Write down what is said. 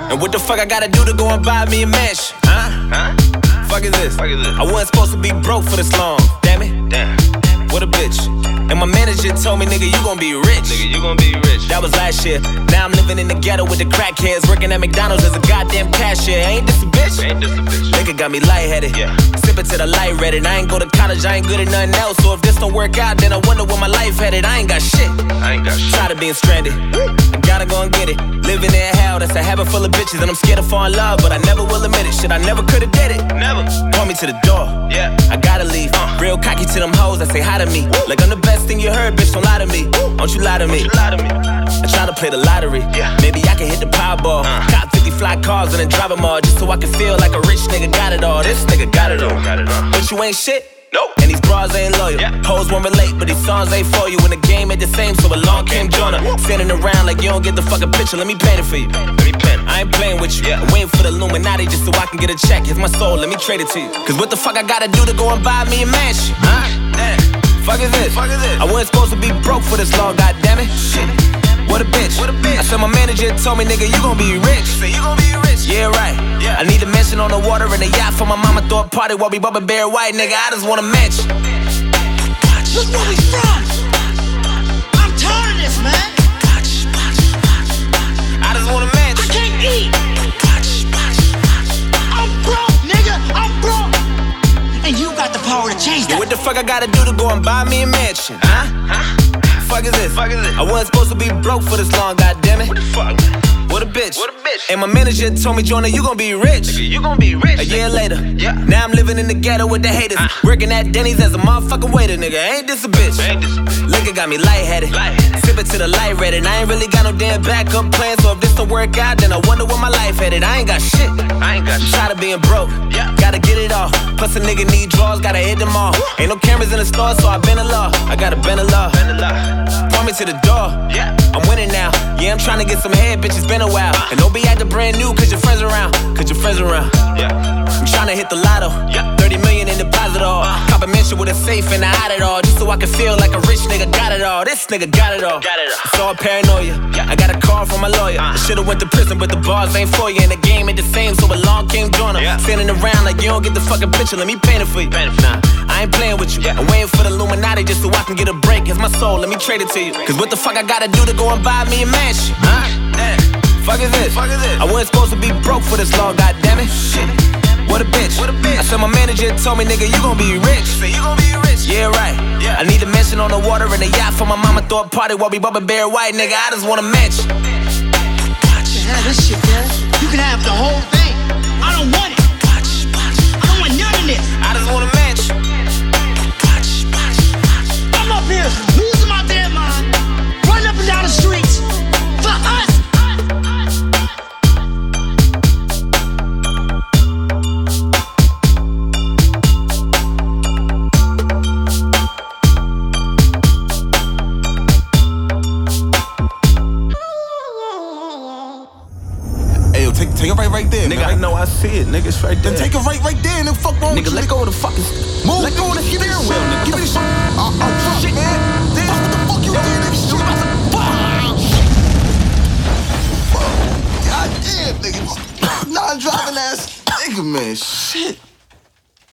And what the fuck I gotta do to go and buy me a mansion? Huh? Fuck is this? I wasn't supposed to be broke for this long. Damn it. What a bitch. And my manager told me, nigga, you gon' be rich. That was last year. Now I'm living in the ghetto with the crackheads, working at McDonald's as a goddamn cashier. Ain't this a bitch? Nigga got me lightheaded. Sipping to the light red. I ain't go to college, I ain't good at nothing else. So if this don't work out, then I wonder where my life headed. I ain't got shit. Tired of being stranded. I gotta go and get it. Living in hell, that's a habit full of bitches. And I'm scared to fall in love, but I never will admit it. Shit, I never could've did it. Never. Call me to the door. I gotta leave. Real cocky to them hoes that say hi to me. Like I'm the best thing you heard, bitch, don't lie to me. Don't you lie to me. I try to play the lottery. Maybe I can hit the Powerball. Cop 50 fly cars and then drive them all, just so I can feel like a rich nigga got it all. This nigga got it all. But you ain't shit. Nope. And these bras ain't loyal. Hoes won't relate, but these songs ain't for you. And the game ain't the same, so along came Jonah. Standing around like you don't get the fucking picture. Let me paint it for you. I ain't playing with you. I'm waiting for the Illuminati just so I can get a check. Here's my soul, let me trade it to you. Cause what the fuck I gotta do to go and buy me a mansion? Fuck is this? I wasn't supposed to be broke for this long, goddammit. Shit. What a bitch. I said my manager told me, nigga, you gon' be rich. Yeah, right. I need a mansion on the water and a yacht for my mama. Throw a party while we bumpin' Barry White, nigga. I just want a mansion. Look where we from. I'm tired of this, man. I just want a mansion. I can't eat. I'm broke, nigga. I'm broke. And you got the power to change that. What the fuck I gotta do to go and buy me a mansion? Fuck is this? I wasn't supposed to be broke for this long, goddammit. What a bitch. And my manager told me, Jonah, you gon' be rich. A year later. Now I'm living in the ghetto with the haters. Working at Denny's as a motherfucking waiter, nigga. Ain't this a bitch? Liquor got me lightheaded. Sipping to the light red. And I ain't really got no damn backup plan. So if this don't work out, then I wonder where my life headed. I ain't got shit. I'm tired of being broke. Gotta get it off. Plus a nigga need drawers, gotta hit them all. Ain't no cameras in the store, so I bend the law. I gotta bend the law. Point me to the door. I'm winning now. Yeah, I'm trying to get some head, bitch, it's been a while. And don't be acting brand new, cause your friends around. I'm trying to hit the lotto. 30 million in deposit all. Cop a mansion with a safe and I hide it all. Just so I can feel like a rich nigga got it all. This nigga got it all. It's all paranoia. I got a call from my lawyer. I should've went to prison, but the bars ain't for you. And the game ain't the same, so along came Jonah. Standing around like you don't get the fucking picture. Let me paint it for you. Nah, I ain't playing with you. I'm waiting for the Illuminati just so I can get a break. Here's my soul, let me trade it to you. Cause what the fuck I gotta do to go and buy me a mansion? Fuck is this? I wasn't supposed to be broke for this long, goddammit. Shit. What a bitch. I said my manager told me, nigga, you gon' be rich. Yeah, right. I need a mansion on the water and a yacht for my mama. Throw a party while we bumpin' Barry White, nigga. I just want a mansion. Yeah, this shit, man. You can have the whole thing. I don't want it. I don't want none of this. I just want a mansion. I'm up here losing my damn mind, running up and down the streets for us. Hey, yo, take it right there, Nigga, man. I know I see it, nigga, it's right there. Then take it right there, and then fuck wrong with Nigga, you, let go of the fucking Move. Let go of the steering wheel, nigga. Give me the shit. Oh, fuck, man. Damn, what the fuck you did, nigga? Shit about to fuck. God damn, nigga. Non-driving ass nigga, man. Shit.